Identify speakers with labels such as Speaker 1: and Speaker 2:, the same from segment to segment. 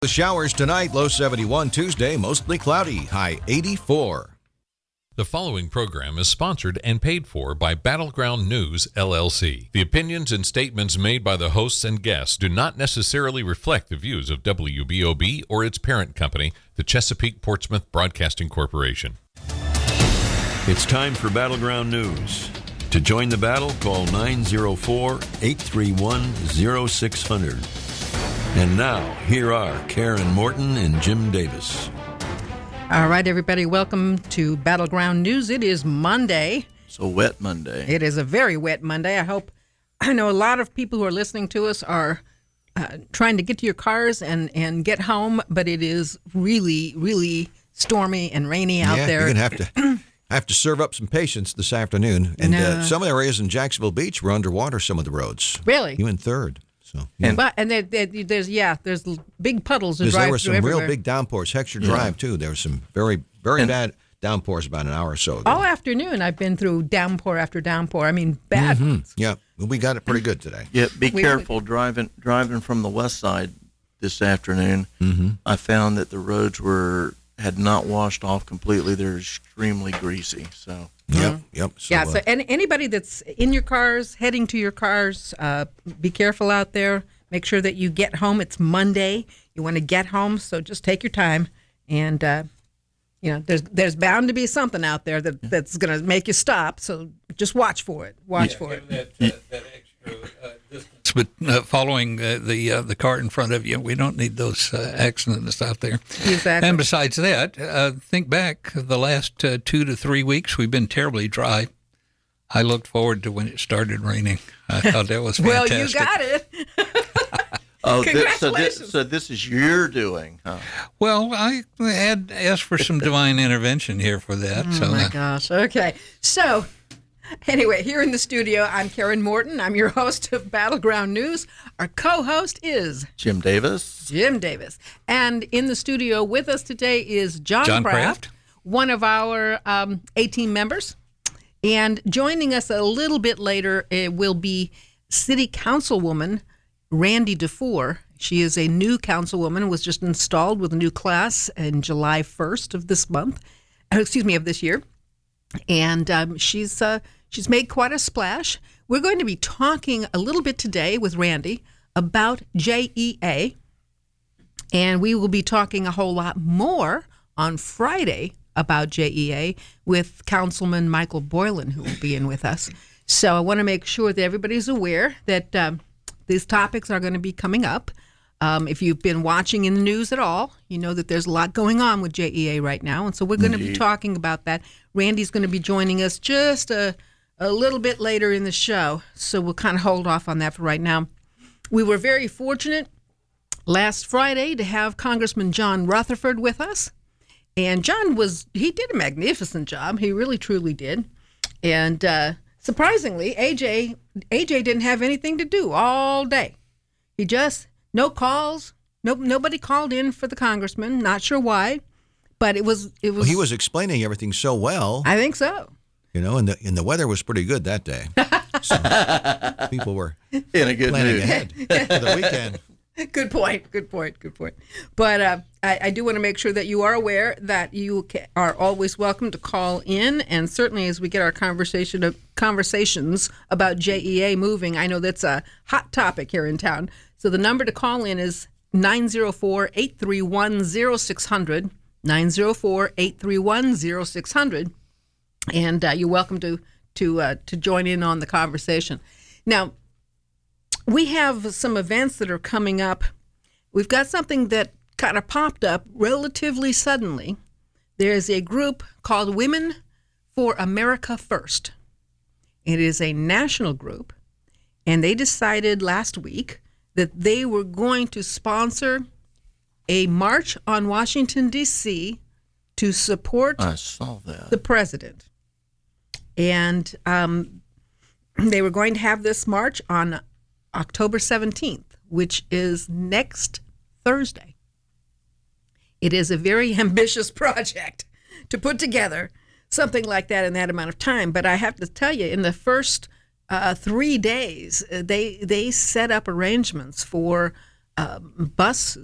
Speaker 1: The showers tonight, low 71. Tuesday, mostly cloudy, high 84.
Speaker 2: The following program is sponsored and paid for by Battleground News, LLC. The opinions and statements made by the hosts and guests do not necessarily reflect the views of WBOB or its parent company, the Chesapeake Portsmouth Broadcasting Corporation.
Speaker 3: It's time for Battleground News. To join the battle, call 904-831-0600. And now, here are Karen Morton and Jim Davis.
Speaker 4: All right, everybody, welcome to Battleground News. It is Monday.
Speaker 5: It's a wet Monday.
Speaker 4: It is a very wet Monday. I know a lot of people who are listening to us are trying to get to your cars and get home, but it is really, really stormy and rainy out there.
Speaker 1: You're going to have to serve up some patience this afternoon. And some areas in Jacksonville Beach were underwater, some of the roads.
Speaker 4: Really?
Speaker 1: Even third. So,
Speaker 4: there's big puddles that drive through
Speaker 1: there were some
Speaker 4: everywhere.
Speaker 1: real big downpours. Heckscher Drive, too. There were some very, very bad downpours about an hour or so ago.
Speaker 4: All afternoon, I've been through downpour after downpour. I mean, bad ones.
Speaker 1: Yeah, we got it pretty good today.
Speaker 5: Yeah, be careful driving from the west side this afternoon. Mm-hmm. I found that the roads had not washed off completely. They're extremely greasy. So.
Speaker 1: Yep.
Speaker 4: So anybody that's in your cars, heading to your cars, be careful out there. Make sure that you get home. It's Monday. You want to get home, so just take your time. And, there's bound to be something out there that's going to make you stop. So just watch for it. Watch for it.
Speaker 6: That extra distance. But following the car in front of you, we don't need those accidents out there.
Speaker 4: Exactly.
Speaker 6: And besides that, think back the last 2 to 3 weeks, we've been terribly dry. I looked forward to when it started raining. I thought that was fantastic.
Speaker 4: Well, you got it.
Speaker 5: Congratulations. So this is your doing, huh?
Speaker 6: Well, I had asked for some divine intervention here for that.
Speaker 4: Oh, my gosh. Okay. So, anyway, here in the studio, I'm Karen Morton. I'm your host of Battleground News. Our co-host is
Speaker 5: Jim Davis.
Speaker 4: And in the studio with us today is John Kraft, one of our A-Team members. And joining us a little bit later will be City Councilwoman Randy Dufour. She is a new councilwoman, was just installed with a new class in July 1st of this year. And she's made quite a splash. We're going to be talking a little bit today with Randy about JEA, and we will be talking a whole lot more on Friday about JEA with Councilman Michael Boylan, who will be in with us. So I want to make sure that everybody's aware that these topics are going to be coming up. If you've been watching in the news at all, you know that there's a lot going on with JEA right now, and so we're going to be talking about that. Randy's going to be joining us just a little bit later in the show, so we'll kind of hold off on that for right now. We were very fortunate last Friday to have Congressman John Rutherford with us, and John he did a magnificent job. He really, truly did, and surprisingly, AJ didn't have anything to do all day. He just no calls. Nobody called in for the congressman. Not sure why, but it was.
Speaker 1: Well, he was explaining everything so well.
Speaker 4: I think so.
Speaker 1: And the weather was pretty good that day. So people were
Speaker 5: in a good
Speaker 1: planning
Speaker 5: mood
Speaker 1: ahead for the weekend.
Speaker 4: Good point. But I do want to make sure that you are aware that you are always welcome to call in, and certainly as we get our conversations about JEA moving, I know that's a hot topic here in town. So the number to call in is 904-831-0600, 904-831-0600, and you're welcome to join in on the conversation. Now, we have some events that are coming up. We've got something that kind of popped up relatively suddenly. There's a group called Women for America First. It is a national group, and they decided last week that they were going to sponsor a march on Washington, D.C. to support the president. And they were going to have this march on October 17th, which is next Thursday. It is a very ambitious project to put together something like that in that amount of time. But I have to tell you, in the first 3 days, they set up arrangements for buses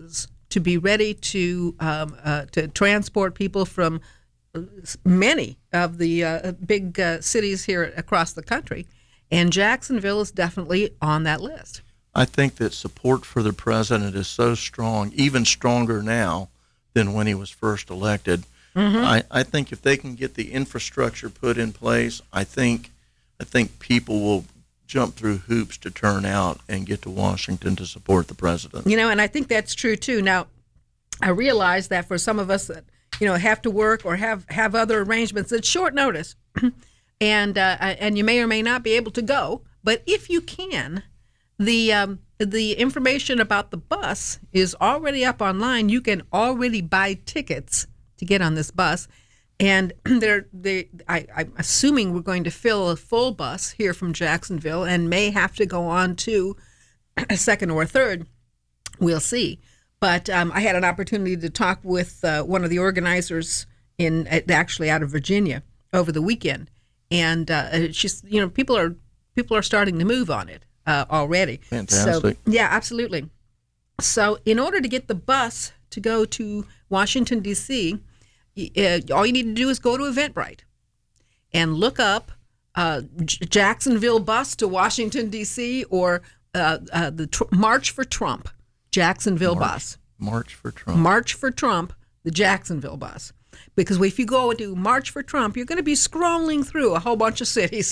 Speaker 4: to be ready to transport people from many of the big cities here across the country. And Jacksonville is definitely on that list.
Speaker 5: I think that support for the president is so strong, even stronger now than when he was first elected. I think if they can get the infrastructure put in place, I think people will jump through hoops to turn out and get to Washington to support the president.
Speaker 4: And I think that's true too. Now, I realize that for some of us that have to work or have other arrangements, it's short notice, and you may or may not be able to go. But if you can, the information about the bus is already up online. You can already buy tickets to get on this bus, and I'm assuming we're going to fill a full bus here from Jacksonville, and may have to go on to a second or a third. We'll see. But I had an opportunity to talk with one of the organizers actually out of Virginia over the weekend, and she's people are starting to move on it already.
Speaker 5: Fantastic.
Speaker 4: So, yeah, absolutely. So in order to get the bus to go to Washington, D.C., all you need to do is go to Eventbrite and look up Jacksonville bus to Washington, D.C., or the March for Trump. Jacksonville bus.
Speaker 5: March for Trump.
Speaker 4: March for Trump, the Jacksonville bus. Because if you go to March for Trump, you're going to be scrolling through a whole bunch of cities.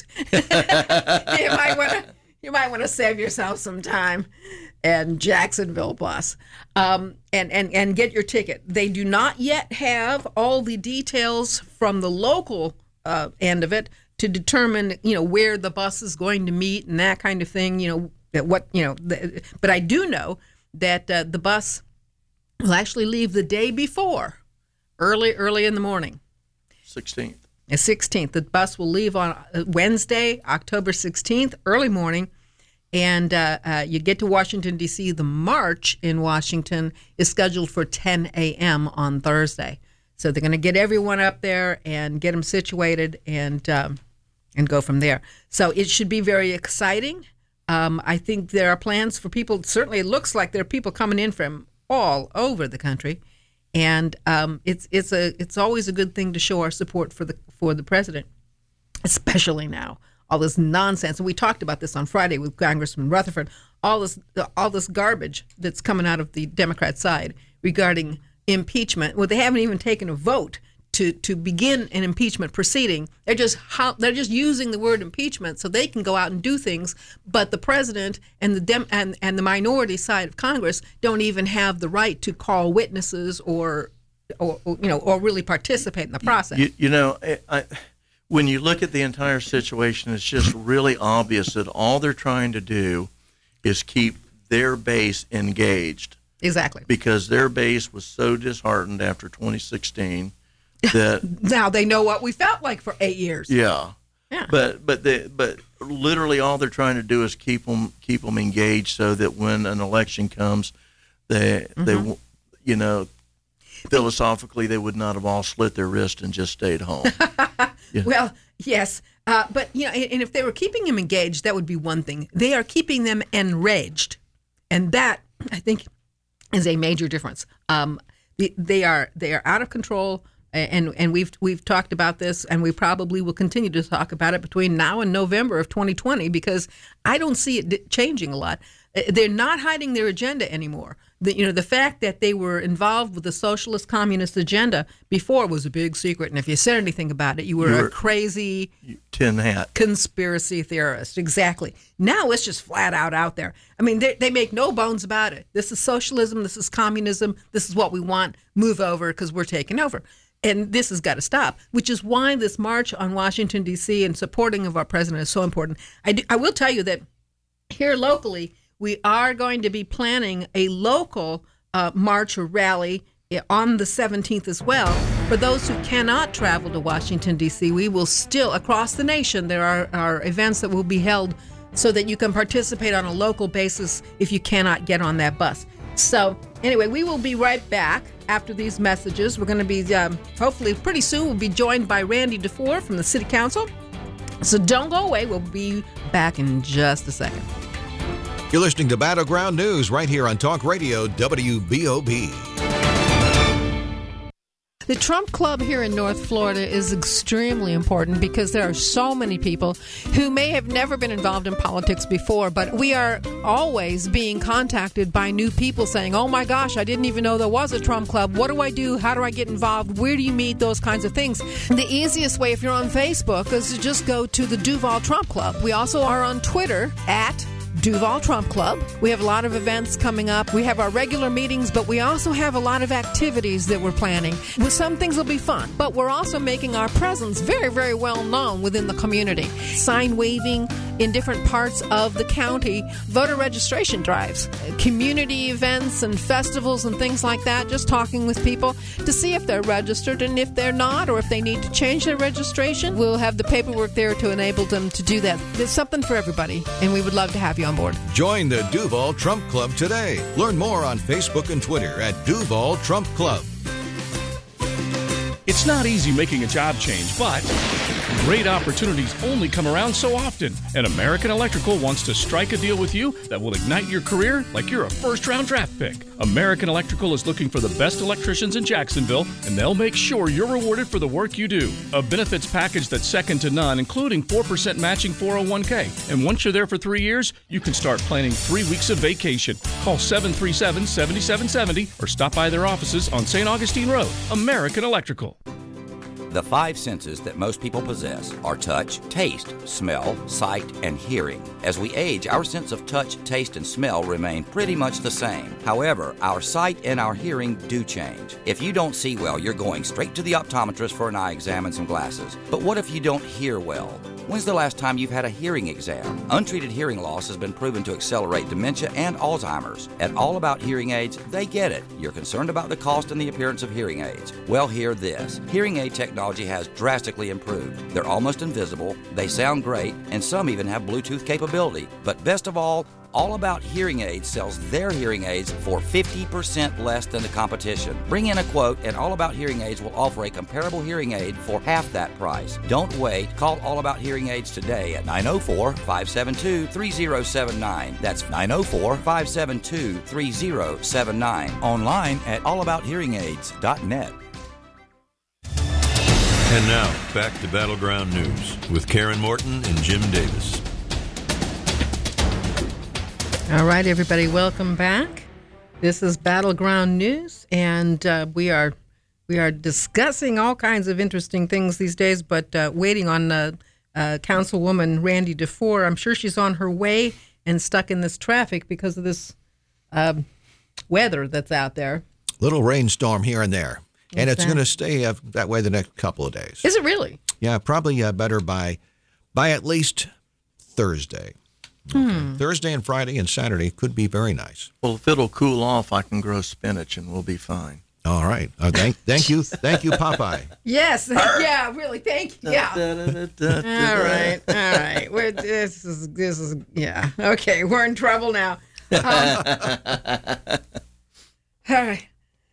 Speaker 4: You might want to save yourself some time. And Jacksonville bus, and get your ticket. They do not yet have all the details from the local end of it to determine where the bus is going to meet and that kind of thing. But I do know that the bus will actually leave the day before, early in the morning.
Speaker 5: 16th.
Speaker 4: The 16th. The bus will leave on Wednesday, October 16th, early morning, and you get to Washington, D.C. The march in Washington is scheduled for 10 a.m. on Thursday. So they're going to get everyone up there and get them situated and go from there. So it should be very exciting. I think there are plans for people. Certainly, it looks like there are people coming in from all over the country, and it's always a good thing to show our support for the president, especially now. All this nonsense, and we talked about this on Friday with Congressman Rutherford. All this garbage that's coming out of the Democrat side regarding impeachment. Well, they haven't even taken a vote to begin an impeachment proceeding. They're just using the word impeachment so they can go out and do things. But the president and the minority side of Congress don't even have the right to call witnesses or really participate in the process.
Speaker 5: When you look at the entire situation, it's just really obvious that all they're trying to do is keep their base engaged.
Speaker 4: Exactly.
Speaker 5: Because their base was so disheartened after 2016 that
Speaker 4: now they know what we felt like for 8 years.
Speaker 5: Yeah. But literally all they're trying to do is keep them engaged so that when an election comes, they philosophically they would not have all slit their wrist and just stayed home.
Speaker 4: Yeah. Well, yes, but and if they were keeping them engaged, that would be one thing. They are keeping them enraged, and that I think is a major difference. They are out of control, and we've talked about this, and we probably will continue to talk about it between now and November of 2020 because I don't see it changing a lot. They're not hiding their agenda anymore. The fact that they were involved with the socialist communist agenda before was a big secret, and if you said anything about it, you were a crazy
Speaker 5: tin hat
Speaker 4: conspiracy theorist. Exactly. Now it's just flat out there. I mean, they make no bones about it. This is socialism. This is communism. This is what we want. Move over because we're taking over. And this has got to stop, which is why this march on Washington, D.C. and supporting of our president is so important. I will tell you that here locally, we are going to be planning a local march or rally on the 17th as well. For those who cannot travel to Washington, D.C., we will still, across the nation, there are events that will be held so that you can participate on a local basis if you cannot get on that bus. So anyway, we will be right back after these messages. We're going to be, hopefully pretty soon, we'll be joined by Randy DeFore from the City Council. So don't go away. We'll be back in just a second.
Speaker 1: You're listening to Battleground News right here on Talk Radio WBOB.
Speaker 4: The Trump Club here in North Florida is extremely important because there are so many people who may have never been involved in politics before, but we are always being contacted by new people saying, oh my gosh, I didn't even know there was a Trump Club. What do I do? How do I get involved? Where do you meet? Those kinds of things. The easiest way, if you're on Facebook, is to just go to the Duval Trump Club. We also are on Twitter at Duval Trump Club. We have a lot of events coming up. We have our regular meetings, but we also have a lot of activities that we're planning. Well, some things will be fun, but we're also making our presence very, very well known within the community. Sign waving in different parts of the county, voter registration drives, community events and festivals and things like that, just talking with people to see if they're registered, and if they're not, or if they need to change their registration, we'll have the paperwork there to enable them to do that. There's something for everybody, and we would love to have you on board.
Speaker 1: Join the Duval Trump Club today. Learn more on Facebook and Twitter at Duval Trump Club.
Speaker 7: It's not easy making a job change, but great opportunities only come around so often. And American Electrical wants to strike a deal with you that will ignite your career like you're a first-round draft pick. American Electrical is looking for the best electricians in Jacksonville, and they'll make sure you're rewarded for the work you do. A benefits package that's second to none, including 4% matching 401k. And once you're there for 3 years, you can start planning 3 weeks of vacation. Call 737-7770 or stop by their offices on St. Augustine Road. American Electrical.
Speaker 8: The five senses that most people possess are touch, taste, smell, sight, and hearing. As we age, our sense of touch, taste, and smell remain pretty much the same. However, our sight and our hearing do change. If you don't see well, you're going straight to the optometrist for an eye exam and some glasses. But what if you don't hear well? When's the last time you've had a hearing exam? Untreated hearing loss has been proven to accelerate dementia and Alzheimer's. At All About Hearing Aids, they get it. You're concerned about the cost and the appearance of hearing aids. Well, hear this. Hearing aid technology has drastically improved. They're almost invisible, they sound great, and some even have Bluetooth capability. But best of all About Hearing Aids sells their hearing aids for 50% less than the competition. Bring in a quote, and All About Hearing Aids will offer a comparable hearing aid for half that price. Don't wait. Call All About Hearing Aids today at 904-572-3079. That's 904-572-3079. Online at allabouthearingaids.net.
Speaker 3: And now, back to Battleground News with Karen Morton and Jim Davis.
Speaker 4: All right, everybody, welcome back. This is Battleground News, and we are discussing all kinds of interesting things these days, but waiting on Councilwoman Randy DeFore. I'm sure she's on her way and stuck in this traffic because of this weather that's out there.
Speaker 1: Little rainstorm here and there. And it's going to stay that way the next couple of days.
Speaker 4: Is it really?
Speaker 1: Yeah, probably better by at least Thursday. Okay. Thursday and Friday and Saturday could be very nice.
Speaker 5: Well, if it'll cool off, I can grow spinach and we'll be fine.
Speaker 1: All right. Thank you, Popeye.
Speaker 4: Yes. Yeah. Really. Thank you. Yeah. All right. This is. Yeah. Okay. We're in trouble now. All right.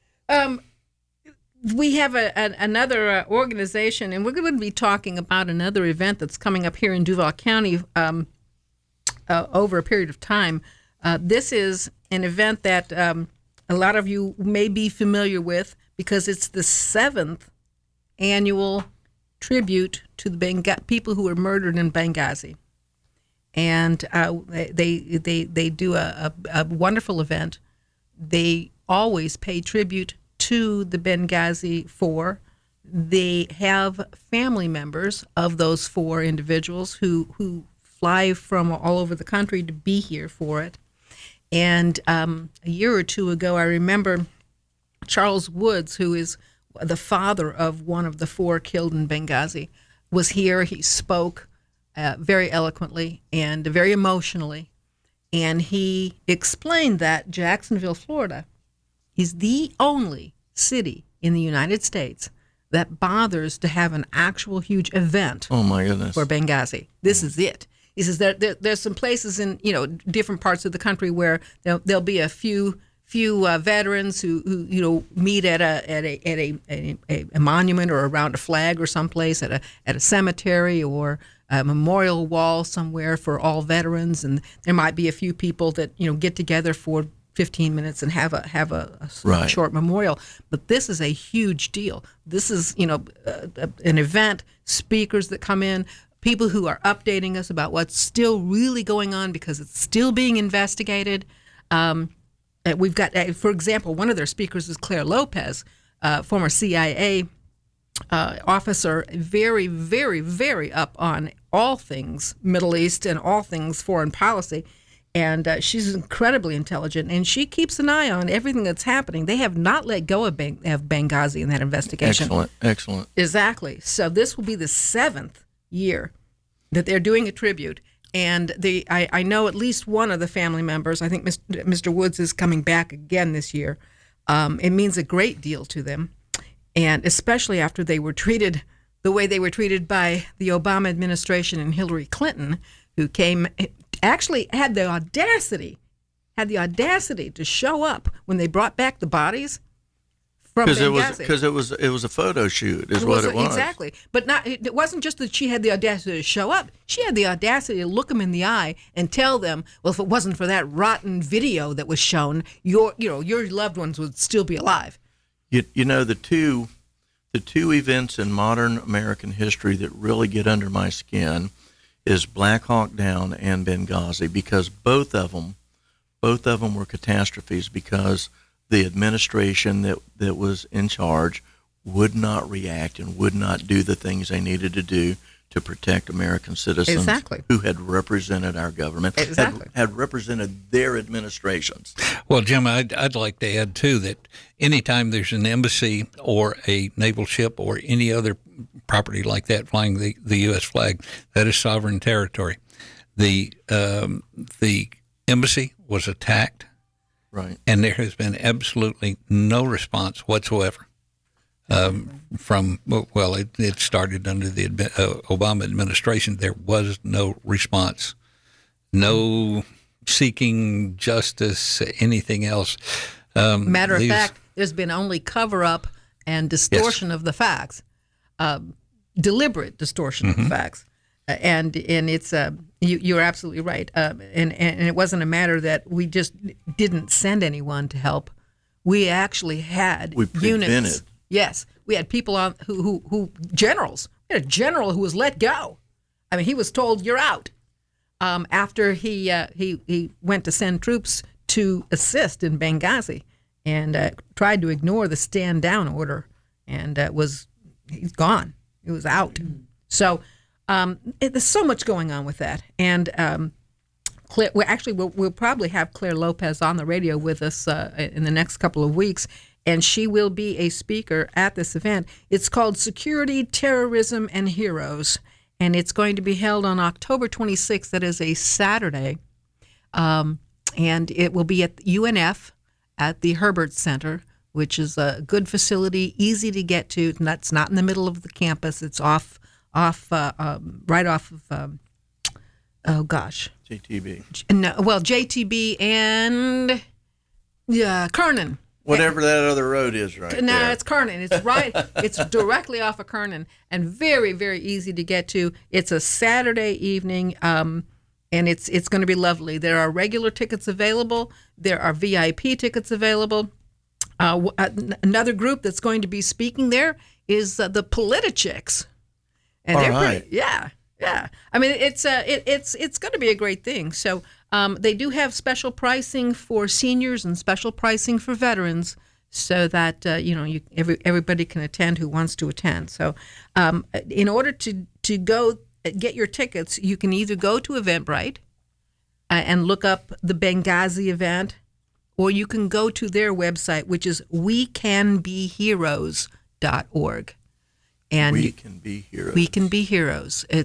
Speaker 4: We have another organization, and we're going to be talking about another event that's coming up here in Duval County over a period of time. This is an event that a lot of you may be familiar with because it's the 7th annual tribute to the people who were murdered in Benghazi. And they do a wonderful event. They always pay tribute to the Benghazi 4. They have family members of those 4 individuals who fly from all over the country to be here for it. And a year or two ago, I remember Charles Woods, who is the father of one of the 4 killed in Benghazi, was here. He spoke very eloquently and very emotionally. And he explained that Jacksonville, Florida, is the only city in the United States that bothers to have an actual huge event.
Speaker 5: Oh my goodness!
Speaker 4: For Benghazi, this is it. He says there's some places in different parts of the country where there'll be a few veterans who meet at a monument or around a flag or someplace at a cemetery or a memorial wall somewhere for all veterans, and there might be a few people that get together for 15 minutes and have a
Speaker 5: Right.
Speaker 4: short memorial. But this is a huge deal. This is an event, speakers that come in, people who are updating us about what's still really going on because it's still being investigated. We've got, for example, one of their speakers is Claire Lopez, former CIA officer, very, very, very up on all things Middle East and all things foreign policy. And she's incredibly intelligent, and she keeps an eye on everything that's happening. They have not let go of Benghazi in that investigation.
Speaker 5: Excellent.
Speaker 4: Exactly. So this will be the 7th year that they're doing a tribute. And I know at least one of the family members, I think Mr. Woods is coming back again this year. It means a great deal to them, and especially after they were treated the way they were treated by the Obama administration and Hillary Clinton, who actually had the audacity to show up when they brought back the bodies from Benghazi.
Speaker 5: Because it was a photo shoot, is what it was.
Speaker 4: Exactly. But it wasn't just that she had the audacity to show up. She had the audacity to look them in the eye and tell them, well, if it wasn't for that rotten video that was shown, your loved ones would still be alive.
Speaker 5: The two events in modern American history that really get under my skin is Black Hawk Down and Benghazi, because both of them were catastrophes because the administration that was in charge would not react and would not do the things they needed to do to protect American citizens.
Speaker 4: Exactly.
Speaker 5: Who had represented our government,
Speaker 4: exactly.
Speaker 5: had represented their administrations.
Speaker 6: Well, Jim, I'd like to add, too, that anytime there's an embassy or a naval ship or any other property like that flying the U.S. flag, that is sovereign territory. The embassy was attacked,
Speaker 5: right,
Speaker 6: and there has been absolutely no response whatsoever. It started under the Obama administration. There was no response, no seeking justice, anything else.
Speaker 4: Matter of fact, there's been only cover-up and distortion of the facts, deliberate distortion of the facts, and it's you're absolutely right. And it wasn't a matter that we just didn't send anyone to help. We actually had units. Yes, we had people on who generals. We had a general who was let go. I mean, he was told, "You're out." After he went to send troops to assist in Benghazi, and tried to ignore the stand down order, and he's gone. He was out. So there's so much going on with that, and we'll probably have Claire Lopez on the radio with us in the next couple of weeks. And she will be a speaker at this event. It's called Security, Terrorism, and Heroes, and it's going to be held on October 26th. That is a Saturday, and it will be at UNF at the Herbert Center, which is a good facility, easy to get to. That's not in the middle of the campus. It's right off of
Speaker 5: JTB.
Speaker 4: No, well, JTB and Kernan.
Speaker 5: Whatever that other road is right there.
Speaker 4: No, it's Kernan. It's right. It's directly off of Kernan, and very, very easy to get to. It's a Saturday evening, and it's going to be lovely. There are regular tickets available. There are VIP tickets available. Another group that's going to be speaking there is the Politichicks, and
Speaker 5: all
Speaker 4: they're
Speaker 5: right.
Speaker 4: pretty. Yeah. I mean, it's going to be a great thing. So they do have special pricing for seniors and special pricing for veterans, so that everybody can attend who wants to attend. So in order to go get your tickets, you can either go to Eventbrite and look up the Benghazi event, or you can go to their website, which is wecanbeheroes.org. And
Speaker 5: we can be heroes.
Speaker 4: We can be heroes. They've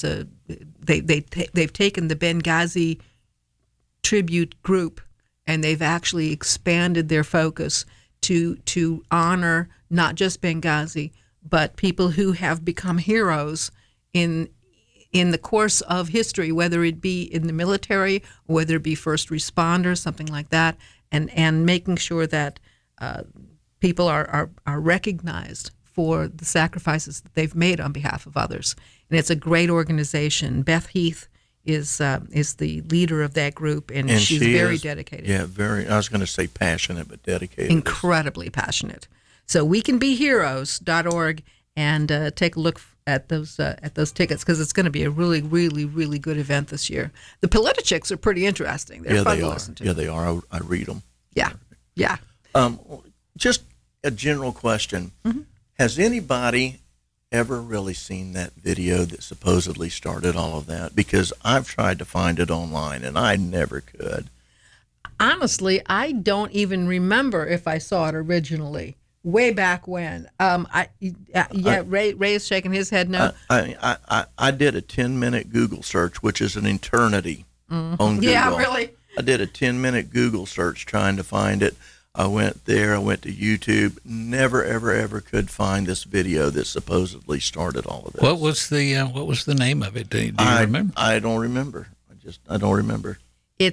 Speaker 4: taken the Benghazi tribute group, and they've actually expanded their focus to honor not just Benghazi, but people who have become heroes in the course of history, whether it be in the military or whether it be first responders, something like that. and making sure that people are recognized for the sacrifices that they've made on behalf of others. And it's a great organization. Beth Heath is the leader of that group, and she's very dedicated.
Speaker 5: Yeah, very. I was going to say passionate, but dedicated.
Speaker 4: Incredibly passionate. So wecanbeheroes.org and take a look at those tickets, because it's going to be a really, really, really good event this year. The Politichicks are pretty interesting. They're fun to listen to.
Speaker 5: Yeah, they are. I read them.
Speaker 4: Yeah.
Speaker 5: Just a general question. Mm-hmm. Has anybody ever really seen that video that supposedly started all of that? Because I've tried to find it online, and I never could.
Speaker 4: Honestly, I don't even remember if I saw it originally. Way back when. Ray is shaking his head no.
Speaker 5: I did a 10-minute Google search, which is an eternity on Google.
Speaker 4: Yeah, really?
Speaker 5: I did a 10-minute Google search trying to find it. I went there. I went to YouTube. Never, ever, ever could find this video that supposedly started all of this.
Speaker 6: What was the name of it? Do you remember?
Speaker 5: I don't remember. I don't remember.
Speaker 4: It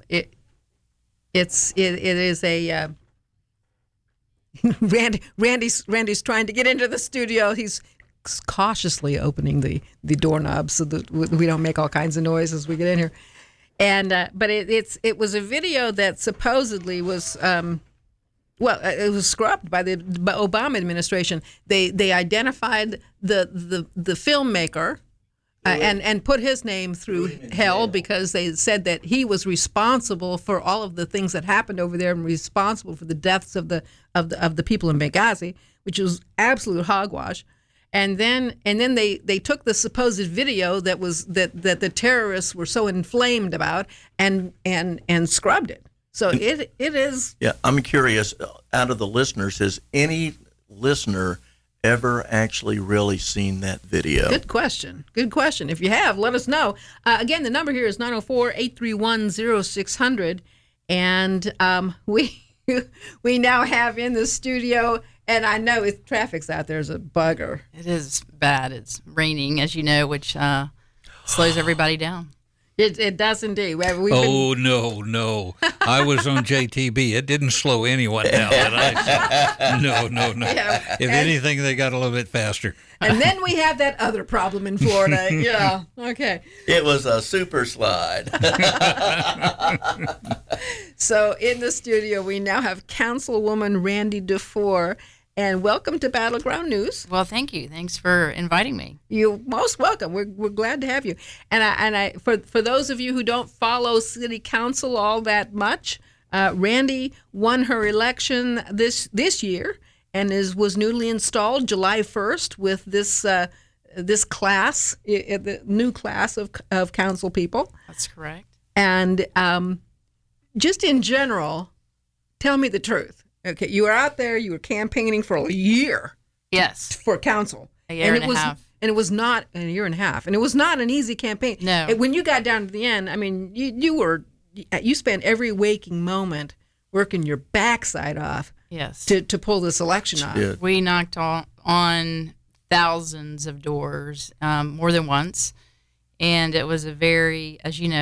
Speaker 4: is a. Randy's trying to get into the studio. He's cautiously opening the doorknob so that we don't make all kinds of noise as we get in here. And but it was a video that supposedly was it was scrubbed by the Obama administration. They identified the filmmaker and put his name through hell because they said that he was responsible for all of the things that happened over there and responsible for the deaths of the people in Benghazi, which was absolute hogwash. And then they took the supposed video that the terrorists were so inflamed about and scrubbed it. So it is.
Speaker 5: Yeah, I'm curious. Out of the listeners, has any listener ever actually really seen that video?
Speaker 4: Good question. If you have, let us know. Again, the number here is 904-831-0600, and we now have in the studio. And I know traffic's out there is a bugger.
Speaker 9: It is bad. It's raining, as you know, which slows everybody down.
Speaker 4: It does indeed.
Speaker 6: No. I was on JTB. It didn't slow anyone down. No. Yeah. If anything, they got a little bit faster.
Speaker 4: And then we have that other problem in Florida. Yeah. Okay.
Speaker 5: It was a super slide.
Speaker 4: So in the studio, we now have Councilwoman Randy Dufour. And welcome to Battleground News.
Speaker 9: Well, thank you. Thanks for inviting me.
Speaker 4: You're most welcome. We're glad to have you. And I for those of you who don't follow City Council all that much, Randy won her election this year and was newly installed July 1st with this class, the new class of council people.
Speaker 9: That's correct.
Speaker 4: And just in general, tell me the truth. Okay, you were out there, you were campaigning for a year.
Speaker 9: Yes.
Speaker 4: For council.
Speaker 9: A year and a half.
Speaker 4: And it was not a year and a half. And it was not an easy campaign.
Speaker 9: No.
Speaker 4: When you got down to the end, I mean, you spent every waking moment working your backside off.
Speaker 9: Yes.
Speaker 4: To pull this election off.
Speaker 5: Yeah.
Speaker 9: We knocked on thousands of doors, more than once. And it was very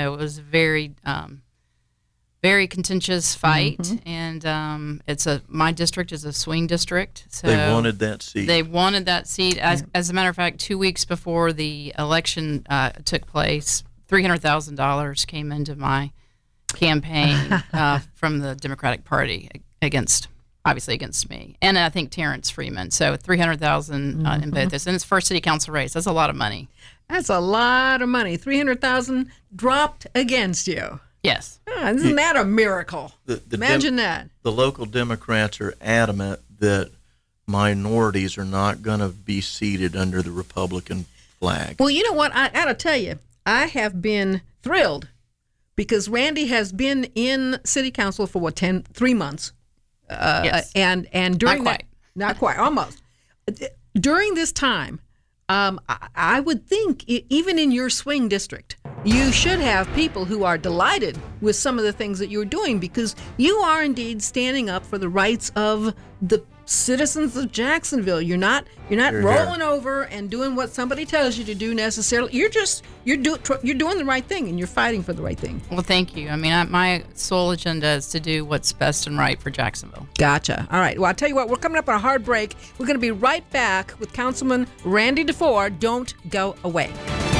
Speaker 9: very contentious fight, and my district is a swing district. So
Speaker 5: they wanted that seat.
Speaker 9: As a matter of fact, 2 weeks before the election took place, $300,000 came into my campaign from the Democratic Party against me, and I think Terrence Freeman. So $300,000 in both this, and it's first city council race. That's a lot of money.
Speaker 4: That's a lot of money. $300,000 dropped against you.
Speaker 9: Yes.
Speaker 4: Isn't that a miracle? Imagine that.
Speaker 5: The local Democrats are adamant that minorities are not going to be seated under the Republican flag.
Speaker 4: Well, you know what? I got to tell you, I have been thrilled because Randy has been in city council for 3 months.
Speaker 9: Yes.
Speaker 4: And during
Speaker 9: not quite,
Speaker 4: almost. During this time, I would think even in your swing district, you should have people who are delighted with some of the things that you're doing because you are indeed standing up for the rights of the citizens of Jacksonville. You're not rolling over and doing what somebody tells you to do necessarily. You're doing the right thing, and you're fighting for the right thing.
Speaker 9: Well, thank you. I mean, my sole agenda is to do what's best and right for Jacksonville.
Speaker 4: Gotcha. All right. Well, I'll tell you what, we're coming up on a hard break. We're going to be right back with Councilman Randy DeFore. Don't go away.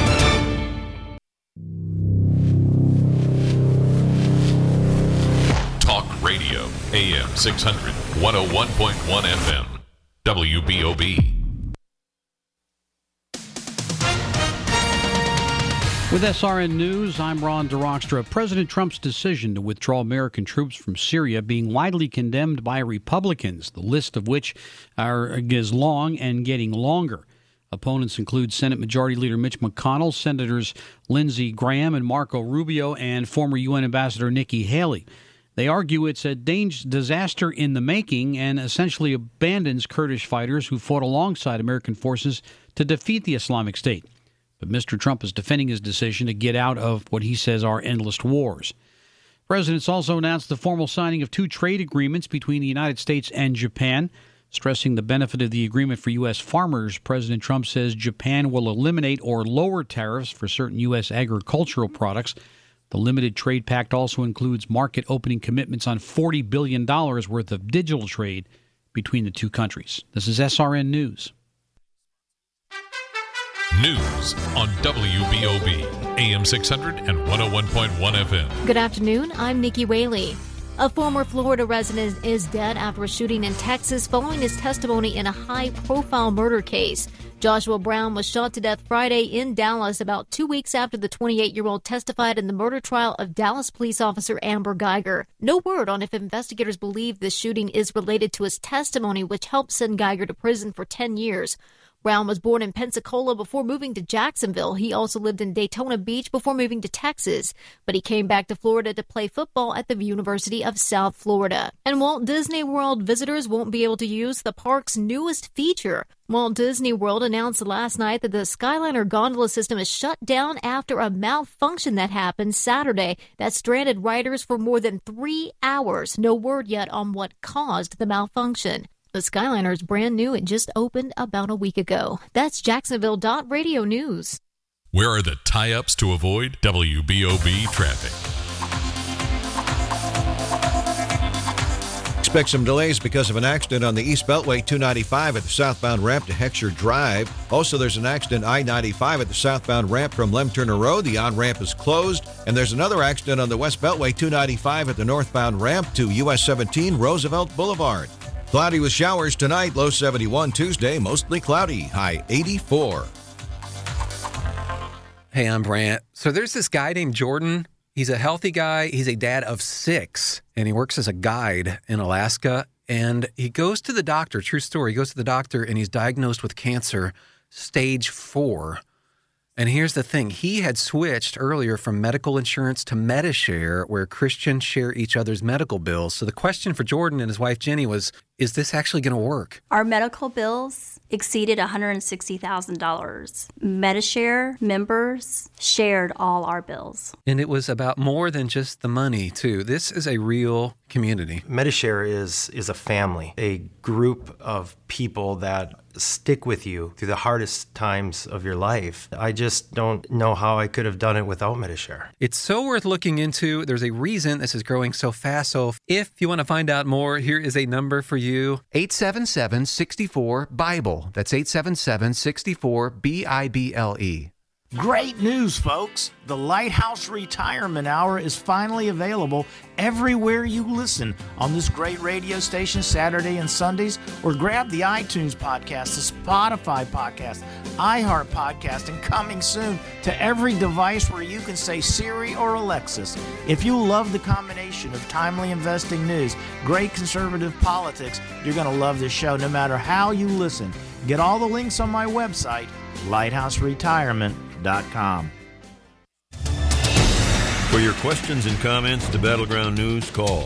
Speaker 2: Talk Radio, AM 600, 101.1 FM, WBOB.
Speaker 10: With SRN News, I'm Ron DeRockstra. President Trump's decision to withdraw American troops from Syria being widely condemned by Republicans, the list of which is long and getting longer. Opponents include Senate Majority Leader Mitch McConnell, Senators Lindsey Graham and Marco Rubio, and former UN Ambassador Nikki Haley. They argue it's a disaster in the making and essentially abandons Kurdish fighters who fought alongside American forces to defeat the Islamic State. But Mr. Trump is defending his decision to get out of what he says are endless wars. The president's also announced the formal signing of 2 trade agreements between the United States and Japan. Stressing the benefit of the agreement for U.S. farmers, President Trump says Japan will eliminate or lower tariffs for certain U.S. agricultural products. The limited trade pact also includes market-opening commitments on $40 billion worth of digital trade between the two countries. This is SRN News.
Speaker 2: News on WBOB, AM 600 and 101.1 FM.
Speaker 11: Good afternoon. I'm Nikki Whaley. A former Florida resident is dead after a shooting in Texas following his testimony in a high-profile murder case. Joshua Brown was shot to death Friday in Dallas about 2 weeks after the 28-year-old testified in the murder trial of Dallas police officer Amber Geiger. No word on if investigators believe this shooting is related to his testimony, which helped send Geiger to prison for 10 years. Brown was born in Pensacola before moving to Jacksonville. He also lived in Daytona Beach before moving to Texas, but he came back to Florida to play football at the University of South Florida. And Walt Disney World visitors won't be able to use the park's newest feature. Walt Disney World announced last night that the Skyliner gondola system is shut down after a malfunction that happened Saturday that stranded riders for more than 3 hours. No word yet on what caused the malfunction. The Skyliner is brand new and just opened about a week ago. That's Jacksonville.radio news.
Speaker 2: Where are the tie-ups to avoid WBOB traffic?
Speaker 1: Expect some delays because of an accident on the East Beltway 295 at the southbound ramp to Heckscher Drive. Also, there's an accident I-95 at the southbound ramp from Lem Turner Road. The on-ramp is closed. And there's another accident on the West Beltway 295 at the northbound ramp to US 17 Roosevelt Boulevard. Cloudy with showers tonight, low 71. Tuesday, mostly cloudy, high 84.
Speaker 12: Hey, I'm Brant. So there's this guy named Jordan. He's a healthy guy. He's a dad of 6, and he works as a guide in Alaska. And he goes to the doctor, true story. He goes to the doctor, and he's diagnosed with cancer, stage 4. And here's the thing. He had switched earlier from medical insurance to Medi-Share, where Christians share each other's medical bills. So the question for Jordan and his wife, Jenny, was, is this actually going to work?
Speaker 13: Our medical bills exceeded $160,000. Medi-Share members shared all our bills.
Speaker 12: And it was about more than just the money, too. This is a real community.
Speaker 14: Medi-Share is a family, a group of people that stick with you through the hardest times of your life. I just don't know how I could have done it without Medi-Share.
Speaker 12: It's so worth looking into. There's a reason this is growing so fast. So if you want to find out more, here is a number for you.
Speaker 15: 877-64-BIBLE. That's 877-64-BIBLE.
Speaker 16: Great news, folks. The Lighthouse Retirement Hour is finally available everywhere you listen on this great radio station Saturday and Sundays, or grab the iTunes podcast, the Spotify podcast, iHeart podcast, and coming soon to every device where you can say Siri or Alexis. If you love the combination of timely investing news, great conservative politics, you're going to love this show no matter how you listen. Get all the links on my website, lighthouseretirement.com.
Speaker 3: For your questions and comments to Battleground News, call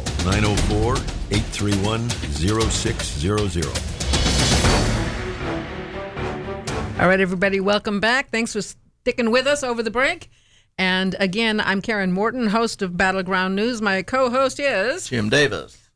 Speaker 3: 904-831-0600.
Speaker 4: All right, everybody, welcome back. Thanks for sticking with us over the break. And again, I'm Karen Morton, host of Battleground News. My co-host is
Speaker 5: Jim Davis.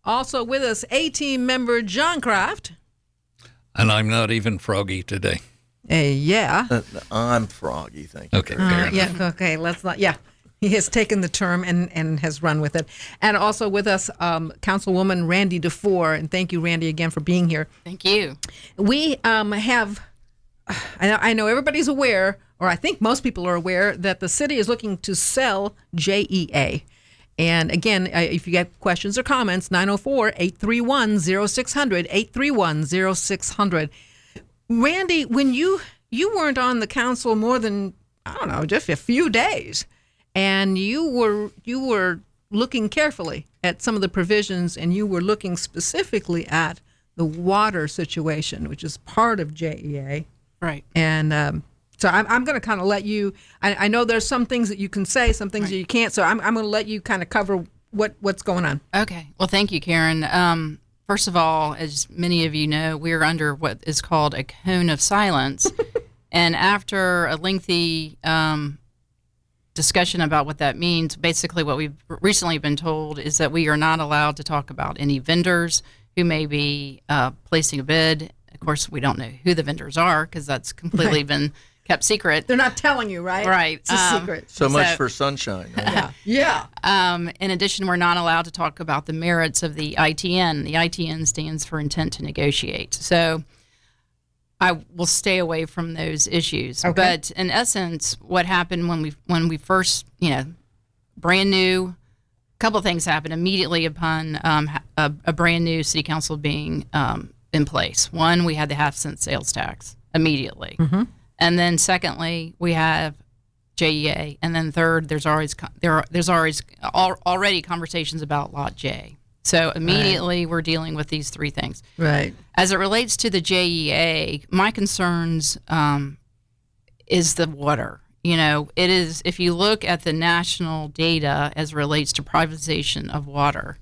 Speaker 4: Also with us, A-Team member John Kraft.
Speaker 6: And I'm not even froggy today.
Speaker 4: Yeah.
Speaker 5: I'm froggy, thank you.
Speaker 6: Okay.
Speaker 4: Okay, let's not, He has taken the term and has run with it. And also with us, Councilwoman Randy DeFore. And thank you, Randy, again for being here.
Speaker 9: Thank you.
Speaker 4: We have, I know everybody's aware, or I think most people are aware, that the city is looking to sell JEA. And again, if you have questions or comments, 904-831-0600, 831-0600. Randy, when you weren't on the council more than, I don't know, just a few days, and you were looking carefully at some of the provisions, and you were looking specifically at the water situation, which is part of JEA.
Speaker 9: Right.
Speaker 4: And so I'm going to kind of let you, I know there's some things that you can say, some things that you can't, so I'm going to let you kind of cover what's going on.
Speaker 9: Okay. Well, thank you, Karen. First of all, as many of you know, we're under what is called a cone of silence. And after a lengthy discussion about what that means, basically what we've recently been told is that we are not allowed to talk about any vendors who may be placing a bid. Of course, we don't know who the vendors are because that's completely been kept secret.
Speaker 4: They're not telling you, right?
Speaker 9: Right.
Speaker 4: It's a secret.
Speaker 5: So much for sunshine.
Speaker 4: Yeah.
Speaker 9: In addition, we're not allowed to talk about the merits of the ITN. The ITN stands for intent to negotiate. So I will stay away from those issues.
Speaker 4: Okay.
Speaker 9: But in essence, what happened when we first, brand new, a couple of things happened immediately upon a brand new city council being in place. One, we had the half-cent sales tax immediately.
Speaker 4: Mm-hmm.
Speaker 9: And then secondly, we have JEA. And then third, there's already conversations about Lot J. So immediately we're dealing with these three things.
Speaker 4: Right.
Speaker 9: As it relates to the JEA, my concerns is the water. It is, if you look at the national data as it relates to privatization of water,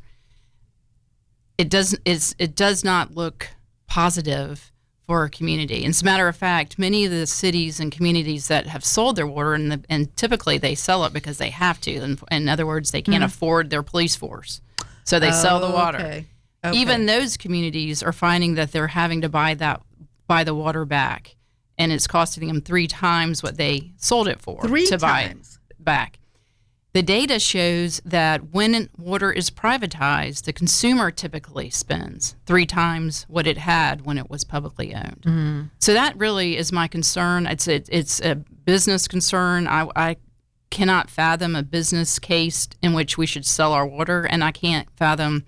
Speaker 9: it does not look positive for a community. And as a matter of fact, many of the cities and communities that have sold their water, and typically they sell it because they have to. In other words, they can't afford their police force. So they sell the water.
Speaker 4: Okay.
Speaker 9: Even those communities are finding that they're having to buy the water back, and it's costing them 3 times what they sold it for buy it back. The data shows that when water is privatized, the consumer typically spends 3 times what it had when it was publicly owned.
Speaker 4: Mm-hmm.
Speaker 9: So that really is my concern. It's a business concern. I cannot fathom a business case in which we should sell our water, and I can't fathom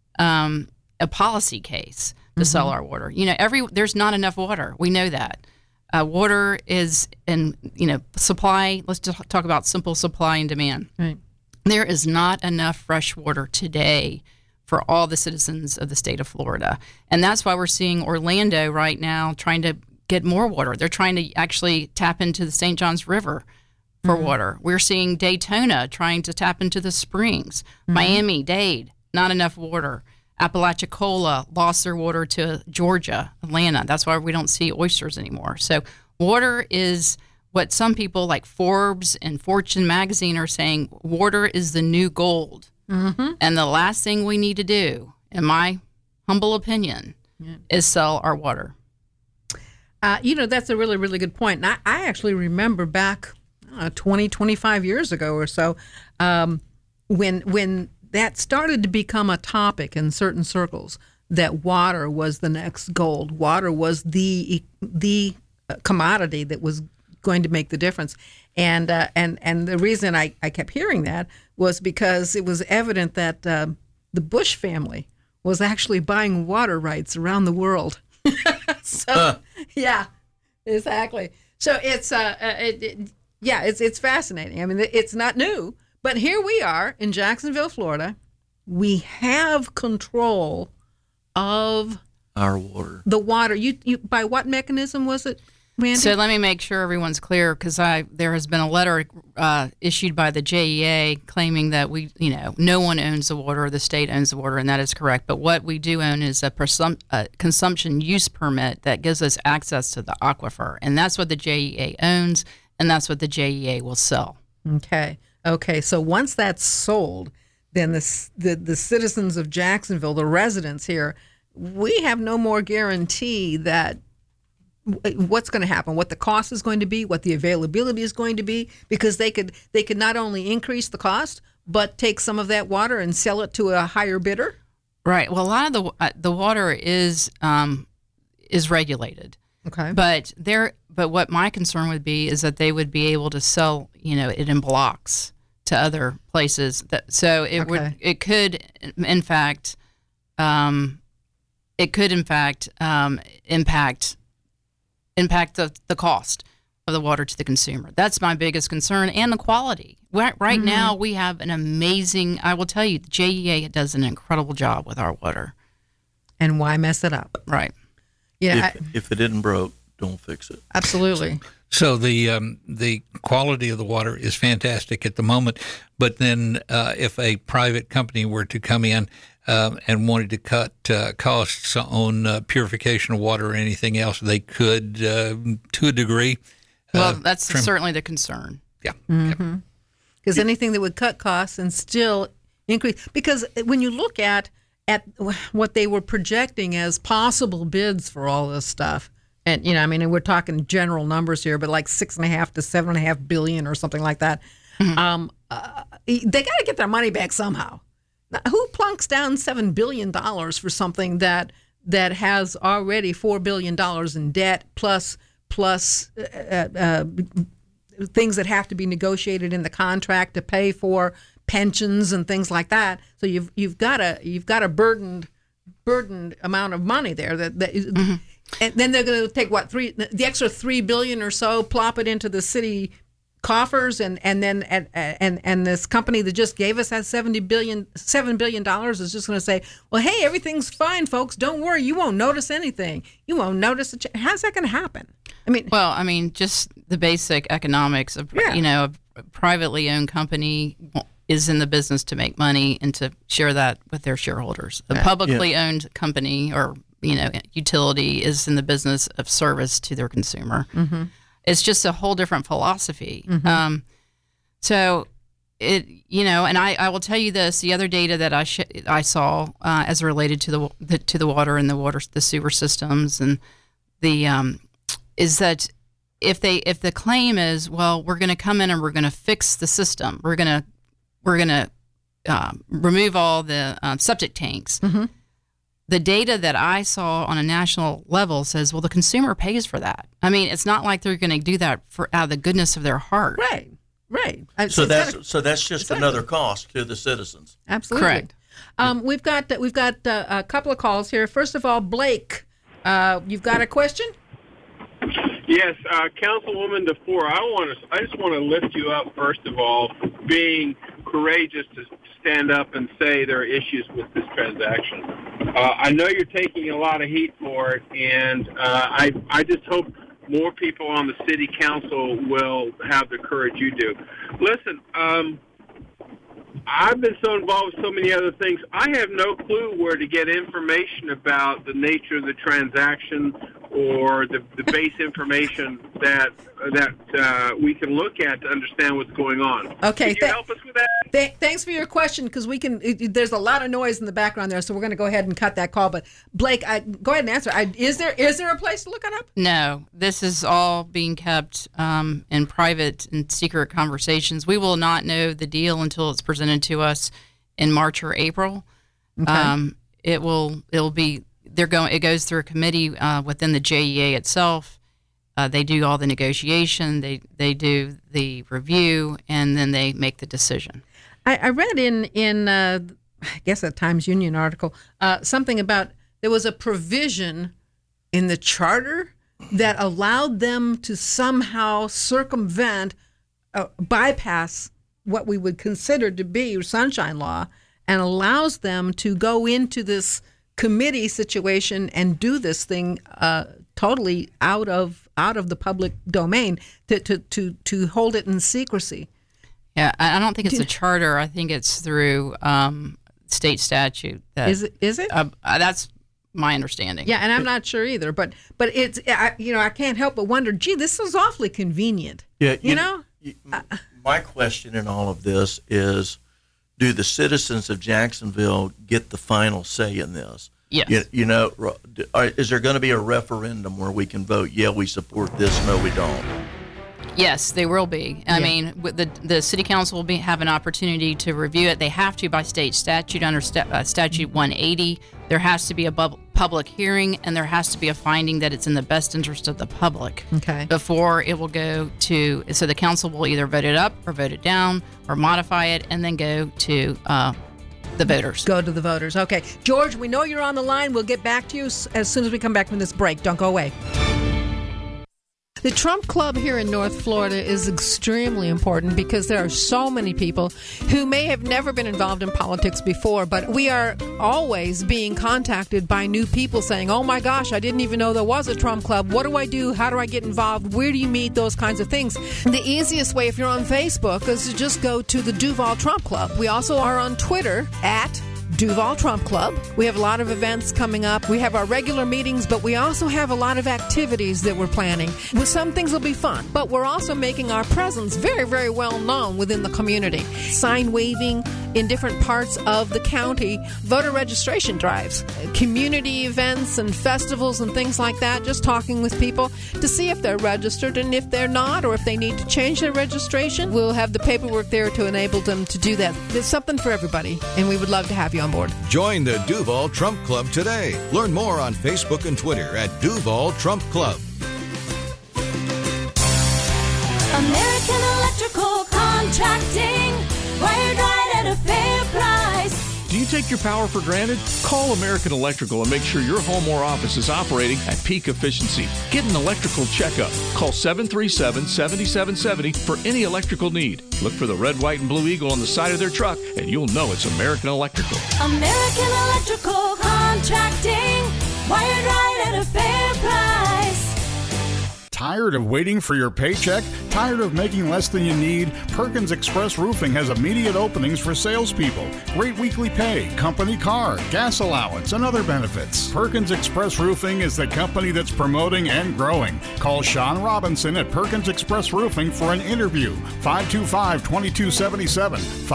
Speaker 9: a policy case to sell our water. There's not enough water. We know that. Water is supply. Let's just talk about simple supply and demand.
Speaker 4: Right.
Speaker 9: There is not enough fresh water today for all the citizens of the state of Florida. And that's why we're seeing Orlando right now trying to get more water. They're trying to actually tap into the St. Johns River for water. We're seeing Daytona trying to tap into the springs. Miami-Dade, not enough water. Apalachicola lost their water to Georgia, Atlanta. That's why we don't see oysters anymore. So water is what some people like Forbes and Fortune magazine are saying, water is the new gold.
Speaker 4: Mm-hmm.
Speaker 9: And the last thing we need to do, in my humble opinion, is sell our water.
Speaker 4: That's a really, really good point. And I actually remember back 20, 25 years ago or so, when that started to become a topic in certain circles, that water was the next gold. Water was the commodity that was going to make the difference. And the reason I kept hearing that was because it was evident that the Bush family was actually buying water rights around the world. Yeah, exactly. So it's it's fascinating. I mean, it's not new, but here we are in Jacksonville, Florida. We have control of
Speaker 5: our water.
Speaker 4: The water. You by what mechanism was it, Randy?
Speaker 9: So let me make sure everyone's clear, because there has been a letter issued by the JEA claiming that no one owns the water, the state owns the water, and that is correct. But what we do own is a consumption use permit that gives us access to the aquifer, and that's what the JEA owns, and that's what the JEA will sell.
Speaker 4: Okay. So once that's sold, then the citizens of Jacksonville, the residents here, we have no more guarantee that what's going to happen, what the cost is going to be, what the availability is going to be, because they could not only increase the cost, but take some of that water and sell it to a higher bidder.
Speaker 9: Right. Well, a lot of the water is regulated.
Speaker 4: Okay.
Speaker 9: But what my concern would be is that they would be able to sell, it in blocks to other places. So it could in fact impact the cost of the water to the consumer. That's my biggest concern, and the quality. Right now, we have an amazing, I will tell you, the JEA does an incredible job with our water.
Speaker 4: And why mess it up?
Speaker 9: Right.
Speaker 5: Yeah. If it isn't broke, don't fix it.
Speaker 4: Absolutely.
Speaker 6: So the quality of the water is fantastic at the moment, but then if a private company were to come in and wanted to cut costs on purification of water or anything else, they could, to a degree.
Speaker 9: Well, that's certainly the concern.
Speaker 6: Yeah.
Speaker 4: Because anything that would cut costs and still increase, because when you look at what they were projecting as possible bids for all this stuff, and we're talking general numbers here, but like $6.5 to $7.5 billion or something like that. They got to get their money back somehow. Now, who plunks down $7 billion for something that has already $4 billion in debt plus things that have to be negotiated in the contract to pay for pensions and things like that? So you've got a burdened amount of money there that and then they're going to take the extra $3 billion or so, plop it into the city coffers, and this company that just gave us that $7 billion is just going to say, well, hey, everything's fine, folks. Don't worry, you won't notice anything. You won't notice how's that going to happen?
Speaker 9: Just the basic economics of a privately owned company is in the business to make money and to share that with their shareholders. A publicly owned company or utility is in the business of service to their consumer. Mm-hmm. It's just a whole different philosophy. Mm-hmm. So it, and I will tell you this: the other data that I saw as related to the water and the sewer systems and the is that if the claim is, well, we're going to come in and we're going to fix the system, we're going to remove all the septic tanks. Mm-hmm. The data that I saw on a national level says, well, the consumer pays for that. It's not like they're going to do that out of the goodness of their heart.
Speaker 4: Right.
Speaker 5: So that's just another cost to the citizens.
Speaker 4: Absolutely.
Speaker 9: Correct.
Speaker 4: We've got a couple of calls here. First of all, Blake, you've got a question?
Speaker 15: Yes, Councilwoman DeFore, I just want to lift you up, first of all, being courageous to stand up and say there are issues with this transaction. I know you're taking a lot of heat for it, and I just hope more people on the city council will have the courage you do. Listen, I've been so involved with so many other things. I have no clue where to get information about the nature of the transaction or the base information that we can look at to understand what's going on.
Speaker 4: Okay,
Speaker 15: can you help us with that?
Speaker 4: Thanks for your question, because there's a lot of noise in the background there, so we're going to go ahead and cut that call. But Blake, go ahead and answer. Is there a place to look it up?
Speaker 9: No, this is all being kept in private and secret conversations. We will not know the deal until it's presented to us in March or April. Okay. It goes through a committee within the JEA itself. They do all the negotiation, they do the review, and then they make the decision.
Speaker 4: I read in I guess a Times Union article something about there was a provision in the charter that allowed them to somehow circumvent, bypass what we would consider to be Sunshine Law, and allows them to go into this committee situation and do this thing totally out of the public domain to hold it in secrecy.
Speaker 9: Yeah, I don't think it's a charter. I think it's through state statute.
Speaker 4: Is it?
Speaker 9: That's my understanding.
Speaker 4: Yeah, and I'm not sure either. But it's I can't help but wonder. Gee, this is awfully convenient.
Speaker 5: Yeah, my question in all of this is, do the citizens of Jacksonville get the final say in this?
Speaker 9: Yes.
Speaker 5: Is there going to be a referendum where we can vote, yeah, we support this, no, we don't?
Speaker 9: Yes, they will be. I mean, the city council will have an opportunity to review it. They have to by state statute under statute 180. There has to be a public hearing, and there has to be a finding that it's in the best interest of the public.
Speaker 4: Okay.
Speaker 9: Before it will go to, so the council will either vote it up or vote it down or modify it, and then go to the voters.
Speaker 4: Go to the voters. Okay. George, we know you're on the line. We'll get back to you as soon as we come back from this break. Don't go away. The Trump Club here in North Florida is extremely important because there are so many people who may have never been involved in politics before, but we are always being contacted by new people saying, oh my gosh, I didn't even know there was a Trump Club. What do I do? How do I get involved? Where do you meet? Those kinds of things. The easiest way, if you're on Facebook, is to just go to the Duval Trump Club. We also are on Twitter at Duval Trump Club. We have a lot of events coming up. We have our regular meetings, but we also have a lot of activities that we're planning. Well, some things will be fun, but we're also making our presence very, very well known within the community. Sign waving in different parts of the county, voter registration drives, community events and festivals and things like that, just talking with people to see if they're registered, and if they're not, or if they need to change their registration, we'll have the paperwork there to enable them to do that. There's something for everybody, and we would love to have you on board.
Speaker 1: Join the Duval Trump Club today. Learn more on Facebook and Twitter at Duval Trump Club.
Speaker 17: American Electrical Contracting, wired right at a fair price.
Speaker 7: Do you take your power for granted? Call American Electrical and make sure your home or office is operating at peak efficiency. Get an electrical checkup. Call 737-7770 for any electrical need. Look for the red, white, and blue eagle on the side of their truck, and you'll know it's American Electrical.
Speaker 17: American Electrical Contracting, wired right at a fair price.
Speaker 18: Tired of waiting for your paycheck? Tired of making less than you need? Perkins Express Roofing has immediate openings for salespeople. Great weekly pay, company car, gas allowance, and other benefits. Perkins Express Roofing is the company that's promoting and growing. Call Sean Robinson at Perkins Express Roofing for an interview. 525-2277.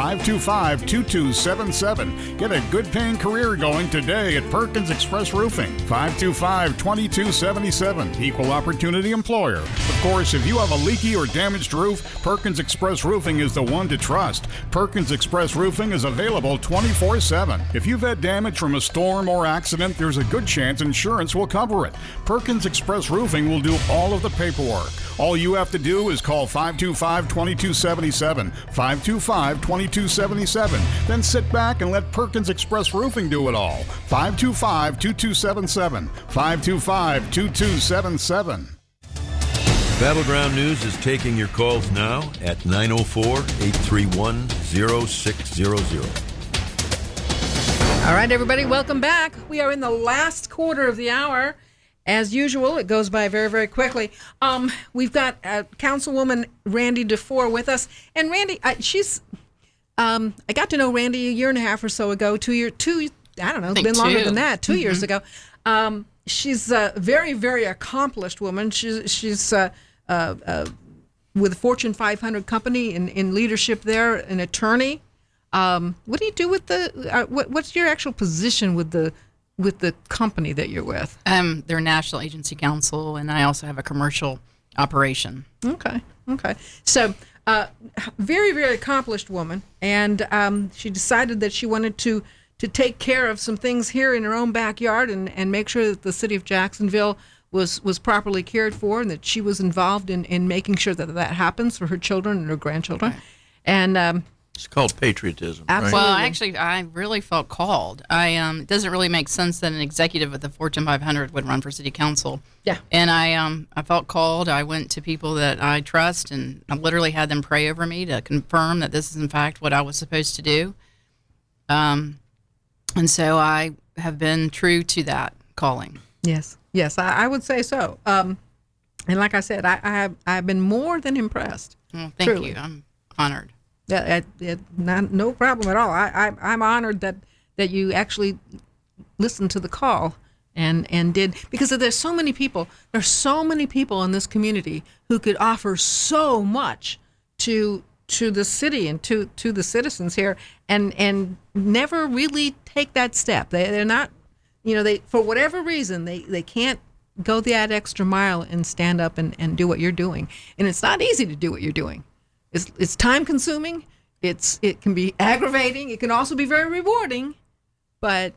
Speaker 18: 525-2277. Get a good paying career going today at Perkins Express Roofing. 525-2277. Equal opportunity employer. Of course, if you have a leaky or damaged roof, Perkins Express Roofing is the one to trust. Perkins Express Roofing is available 24/7. If you've had damage from a storm or accident, there's a good chance insurance will cover it. Perkins Express Roofing will do all of the paperwork. All you have to do is call 525-2277, 525-2277. Then sit back and let Perkins Express Roofing do it all. 525-2277, 525-2277.
Speaker 3: Battleground News is taking your calls now at 904-831-0600.
Speaker 4: All right, everybody, welcome back. We are in the last quarter of the hour. As usual, it goes by very, very quickly. We've got Councilwoman Randy DeFore with us. And Randy, I got to know Randy a year and a half or so ago, 2 years, I don't know, it's been longer than that, 2 years ago. She's a very, very accomplished woman. She's with a Fortune 500 company in leadership there, an attorney. What do you do with what's your actual position with the company that you're with?
Speaker 9: They're National Agency Council, and I also have a commercial operation.
Speaker 4: Okay. So, very, very accomplished woman, and she decided that she wanted to take care of some things here in her own backyard and make sure that the city of Jacksonville was properly cared for, and that she was involved in making sure that happens for her children and her grandchildren. Right. And
Speaker 5: it's called patriotism.
Speaker 4: Absolutely.
Speaker 9: Well, actually, I really felt called. It doesn't really make sense that an executive with the Fortune 500 would run for city council.
Speaker 4: Yeah.
Speaker 9: And I felt called. I went to people that I trust, and I literally had them pray over me to confirm that this is in fact what I was supposed to do. And so I have been true to that calling.
Speaker 4: Yes, I would say so. And like I said, I've been more than impressed.
Speaker 9: Well, thank you. I'm honored.
Speaker 4: No problem at all. I'm honored that you actually listened to the call and did, because there's so many people. There's so many people in this community who could offer so much to to the city and to the citizens here, and never really take that step. They're not, they for whatever reason they can't go that extra mile and stand up and do what you're doing. And it's not easy to do what you're doing. It's time consuming. It can be aggravating. It can also be very rewarding. But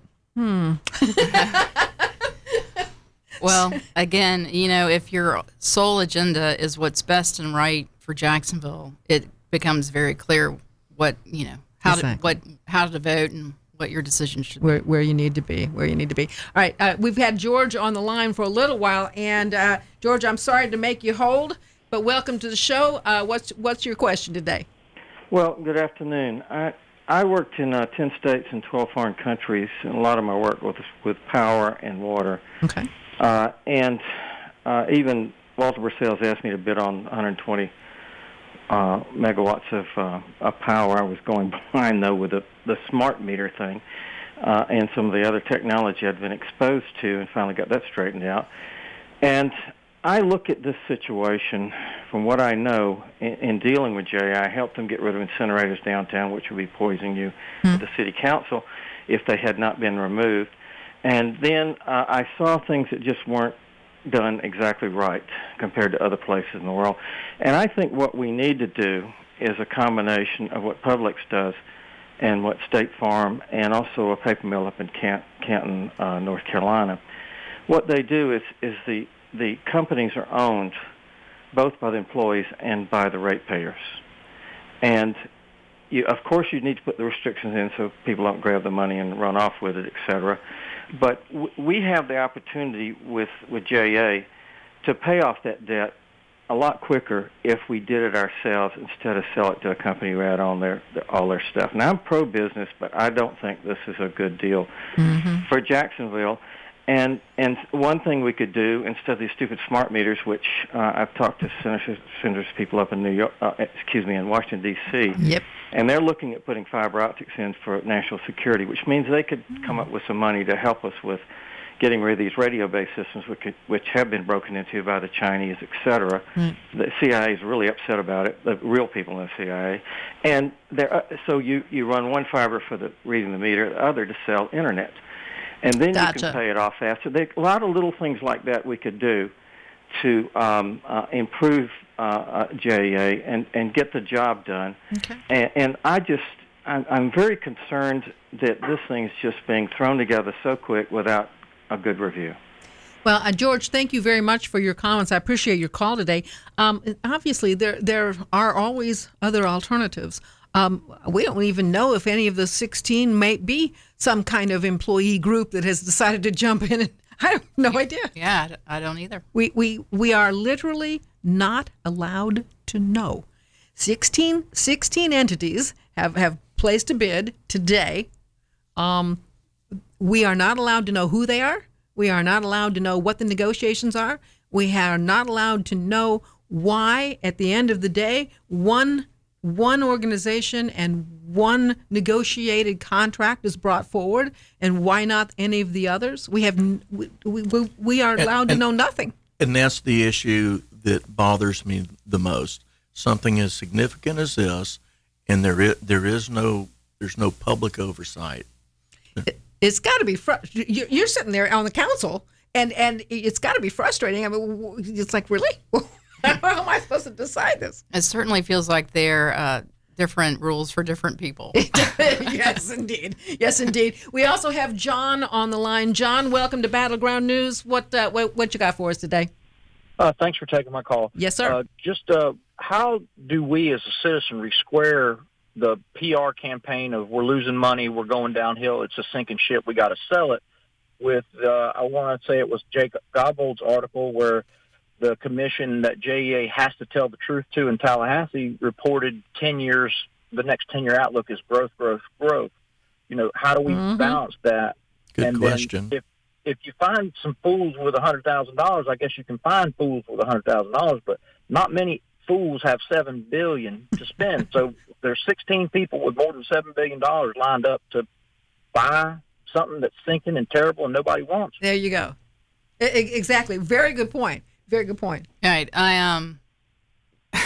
Speaker 9: Well, again, if your sole agenda is what's best and right for Jacksonville, it becomes very clear what how to vote and what your decision should be.
Speaker 4: Where you need to be. All right, we've had George on the line for a little while, and George, I'm sorry to make you hold, but welcome to the show. What's your question today?
Speaker 19: Well, good afternoon. I worked in 10 states and 12 foreign countries, and a lot of my work was with power and water.
Speaker 4: Okay.
Speaker 19: And even Walter Bracels asked me to bid on 120 megawatts of power. I was going behind, though, with the smart meter thing and some of the other technology I'd been exposed to, and finally got that straightened out. And I look at this situation, from what I know, in dealing with JA. I helped them get rid of incinerators downtown, which would be poisoning you with the city council if they had not been removed. And then I saw things that just weren't done exactly right compared to other places in the world. And I think what we need to do is a combination of what Publix does and what State Farm and also a paper mill up in Canton, North Carolina. What they do is the companies are owned both by the employees and by the ratepayers. And of course you need to put the restrictions in so people don't grab the money and run off with it, et cetera. But we have the opportunity with JA to pay off that debt a lot quicker if we did it ourselves instead of sell it to a company who had on all their stuff. Now, I'm pro-business, but I don't think this is a good deal for Jacksonville. And one thing we could do, instead of these stupid smart meters, which I've talked to senators people up in in Washington, D.C.,
Speaker 4: Yep.
Speaker 19: And they're looking at putting fiber optics in for national security, which means they could come up with some money to help us with getting rid of these radio-based systems, which have been broken into by the Chinese, et cetera. The CIA is really upset about it, the real people in the CIA. And so you run one fiber for reading the meter, the other to sell Internet. And then you can pay it off faster. There's a lot of little things like that we could do to improve JEA and get the job done. Okay. And I'm very concerned that this thing's just being thrown together so quick without a good review.
Speaker 4: Well, George, thank you very much for your comments. I appreciate your call today. Obviously, there are always other alternatives. We don't even know if any of the 16 may be some kind of employee group that has decided to jump in. And I have no idea.
Speaker 9: Yeah, I don't either.
Speaker 4: We are literally not allowed to know. 16 entities have placed a bid today. We are not allowed to know who they are. We are not allowed to know what the negotiations are. We are not allowed to know why, at the end of the day, one organization and one negotiated contract is brought forward, and why not any of the others? We are allowed to know nothing.
Speaker 5: And that's the issue that bothers me the most. Something as significant as this, and there's no public oversight.
Speaker 4: It's got to be you're sitting there on the council, and it's got to be frustrating. I mean, it's like, really? How am I supposed to decide this?
Speaker 9: It certainly feels like they're different rules for different people.
Speaker 4: Yes, indeed. Yes, indeed. We also have John on the line. John, welcome to Battleground News. What you got for us today?
Speaker 20: Thanks for taking my call.
Speaker 4: Yes, sir.
Speaker 20: How do we as a citizenry square the PR campaign of we're losing money, we're going downhill, it's a sinking ship, we got to sell it, with, I want to say it was Jake Gobbold's article where the commission that JEA has to tell the truth to in Tallahassee reported 10 years, the next 10-year outlook is growth, growth, growth. How do we balance that?
Speaker 5: Good question.
Speaker 20: Then if you find some fools with $100,000, I guess you can find fools with $100,000, but not many fools have $7 billion to spend. So there's 16 people with more than $7 billion lined up to buy something that's sinking and terrible and nobody wants.
Speaker 4: There you go. Exactly. Very good point. Very good point.
Speaker 9: All right.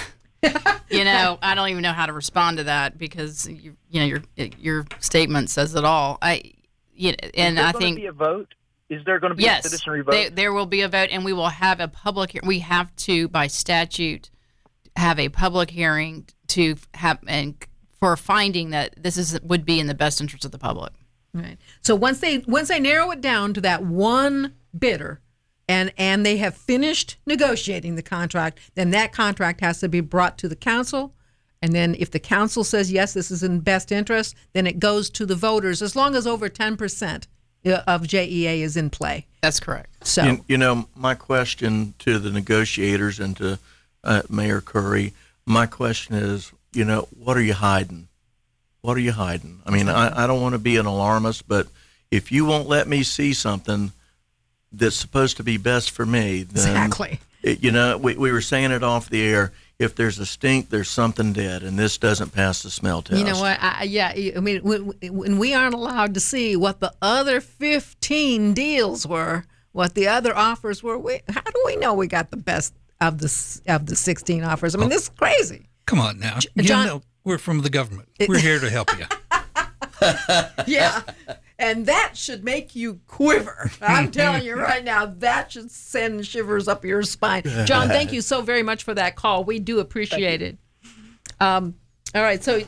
Speaker 9: I don't even know how to respond to that because your statement says it all. I think
Speaker 20: be a vote. Is there going to be a citizenry vote?
Speaker 9: There will be a vote, and we will have a public. We have to, by statute, have a public hearing to have and for finding that this would be in the best interest of the public.
Speaker 4: Right. So once they narrow it down to that one bidder, and they have finished negotiating the contract, then that contract has to be brought to the council. And then if the council says, yes, this is in best interest, then it goes to the voters as long as over 10% of JEA is in play.
Speaker 9: That's correct.
Speaker 4: So,
Speaker 5: my question to the negotiators and to Mayor Curry, my question is, what are you hiding? What are you hiding? I mean, I don't want to be an alarmist, but if you won't let me see something that's supposed to be best for me, then
Speaker 4: exactly.
Speaker 5: We were saying it off the air. If there's a stink, there's something dead, and this doesn't pass the smell test.
Speaker 4: You know what? When we aren't allowed to see what the other 15 deals were, what the other offers were, how do we know we got the best of the 16 offers? I mean, this is crazy.
Speaker 6: Come on now.
Speaker 4: John,
Speaker 6: we're from the government. We're here to help you.
Speaker 4: Yeah. And that should make you quiver. I'm telling you right now, that should send shivers up your spine. John, thank you so very much for that call. We do appreciate it. All right. So,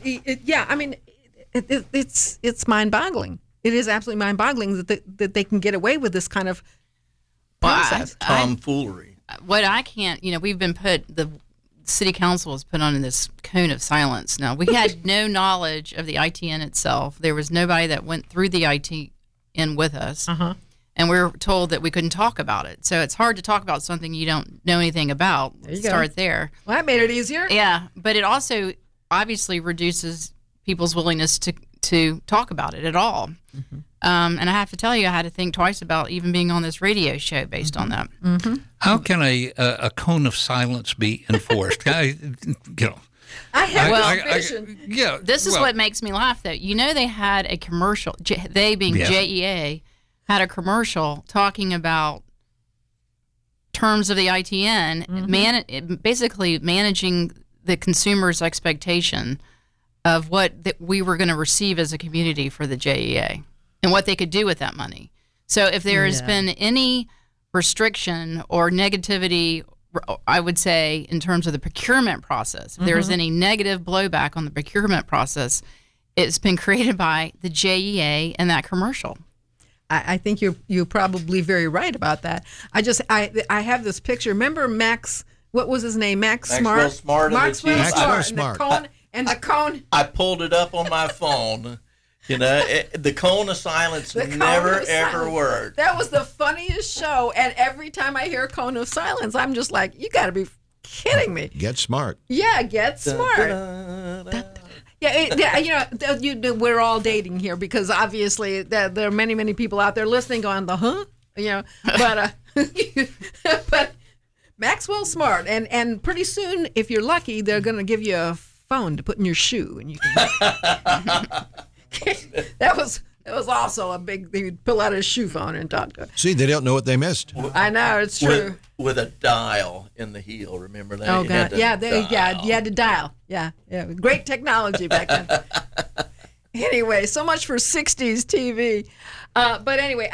Speaker 4: it's mind-boggling. It is absolutely mind-boggling that they can get away with this kind of process.
Speaker 5: Tomfoolery.
Speaker 9: What I can't, we've been the city council was put on this cone of silence. Now, we had no knowledge of the ITN itself. There was nobody that went through the ITN with us.
Speaker 4: Uh-huh.
Speaker 9: And we were told that we couldn't talk about it. So it's hard to talk about something you don't know anything about. Start there.
Speaker 4: Well, that made it easier.
Speaker 9: Yeah, but it also obviously reduces people's willingness to talk about it at all.
Speaker 4: Mm-hmm.
Speaker 9: And I have to tell you, I had to think twice about even being on this radio show based on that.
Speaker 4: Mm-hmm.
Speaker 6: How can a cone of silence be enforced?
Speaker 4: I have vision.
Speaker 9: This is what makes me laugh, though. They had a commercial, they being JEA, had a commercial talking about terms of the ITN, basically managing the consumer's expectation of what we were going to receive as a community for the JEA and what they could do with that money. So if there has been any restriction or negativity, I would say, in terms of the procurement process, if there's any negative blowback on the procurement process, it's been created by the JEA and that commercial.
Speaker 4: I think you're probably very right about that. I have this picture. Remember Max? What was his name?
Speaker 5: Maxwell Smart.
Speaker 4: Maxwell Smart. And the cone.
Speaker 5: I pulled it up on my phone. The cone of silence ever worked.
Speaker 4: That was the funniest show. And every time I hear cone of silence, I'm just like, you got to be kidding me.
Speaker 1: Get smart.
Speaker 4: Yeah, get smart. We're all dating here because obviously there are many, many people out there listening going, but Maxwell Smart. And pretty soon, if you're lucky, they're going to give you a phone to put in your shoe, and you can. That was also a big thing. He'd pull out his shoe phone and talk to it.
Speaker 1: See, they don't know what they missed.
Speaker 4: I know, it's true.
Speaker 5: With a dial in the heel, remember that?
Speaker 4: Oh God, you had to dial. Yeah, great technology back then. Anyway, so much for '60s TV. But anyway,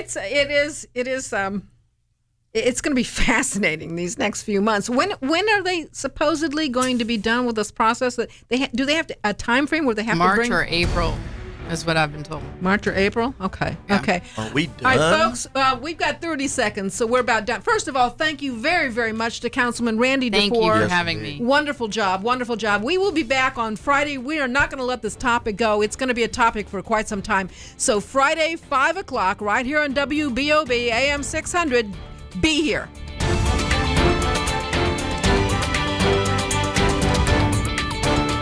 Speaker 4: it's going to be fascinating these next few months. When are they supposedly going to be done with this process? Do they have a time frame where they have
Speaker 9: March
Speaker 4: to bring?
Speaker 9: March or April is what I've been told.
Speaker 4: March or April? Okay.
Speaker 9: Yeah.
Speaker 4: Okay.
Speaker 5: Are we done?
Speaker 4: All right, folks, we've got 30 seconds, so we're about done. First of all, thank you very, very much to Councilman Randy DeFore.
Speaker 9: Thank you for having me.
Speaker 4: Wonderful job. Wonderful job. We will be back on Friday. We are not going to let this topic go. It's going to be a topic for quite some time. So Friday, 5 o'clock, right here on WBOB AM 600. Be here.